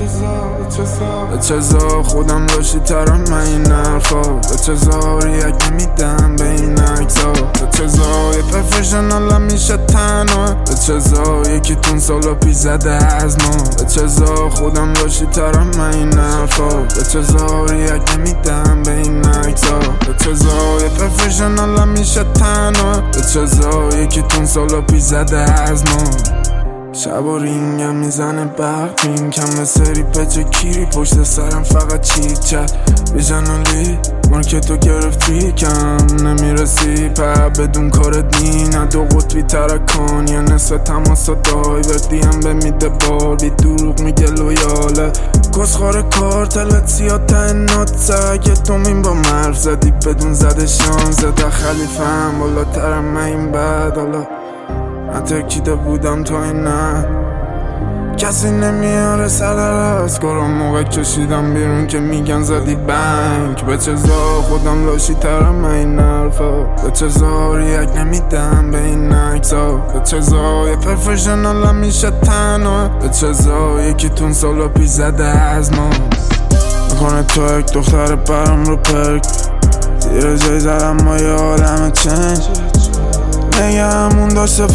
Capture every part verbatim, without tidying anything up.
به چزا خودم لاشی ترم من این حرفا، به چزا ریاک نمیدم به این عکسا، به چزا یه پروفشنالم میشه تنها، به چزا یکی تون سالا پیش زده از ما، به چزا خودم لاشی ترم من این حرفا، به چزا ریاک نمیدم به این عکسا، به چزا یه پروفشنالم میشه تنها، به چزا یکی تون سالا پیش زده از ما. شب و رینگم میزنه برق پین کم به سری پچه کیری پشت سرم فقط چیت چت بیجنالی مارکتو گرفتی کم نمیرسی پر بدون کارت نی نه دو قطبی ترکان یا نصف تماس دای بردیم به میده بار بی دروغ میگه لویاله کسخار کارتلت سیاد تنات سگه دومین با مرف زدی بدون زده شان زده خلیفم بالاترم من این بد حالا نترکیده بودم تا این نه کسی نمیاره سر راست کارم موقع کشیدم بیرون که میگن زدی بنک به چزا خودم لاشی ترم من این حرفا به چزا ریاک نمیدم به این عکسا به چزا یه پروفشنالم میشه تنها به چزا یکی تون سالا پیش زده از ما میکنه توک دختر برم رو پرک زیر جای زدم ما یه عالم چنج نگه همون داشته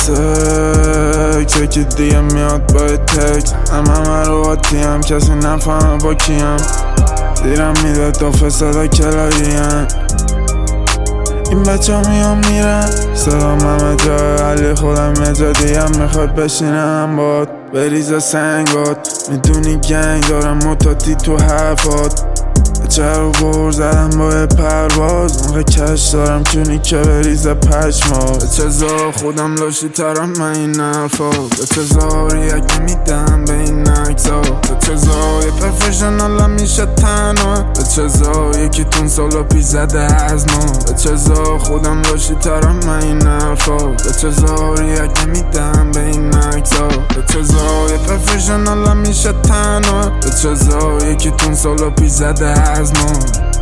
فسته چکی دیگه میاد با تکس هم همه رو آتیم کسی نفهمه با کیم زیرم میده تا فساده کلاهیم این بچه ها میان میرن صدام همه جای علی خودم یه جا دیگه میخواد بشینم باد بریز سنگات میدونی گنگ دارم متاتی تو حرفات چه رو بور زدم با پرواز موقع کش دارم چونی که بریزه پشما به چزا خودم لاشی ترم من این حرفا به چزا ریاک نمیدم به این عکسا به چزا یه پروفشنالم میشه تنها به چزا یکی تون سالا پیش زده از ما به چزا خودم لاشی ترم من این حرفا به چزا ریاک نمیدم به این عکسا به چزا یه پروفشنالم میشه تنها به چزا یکی تون سالا پیش زده از ما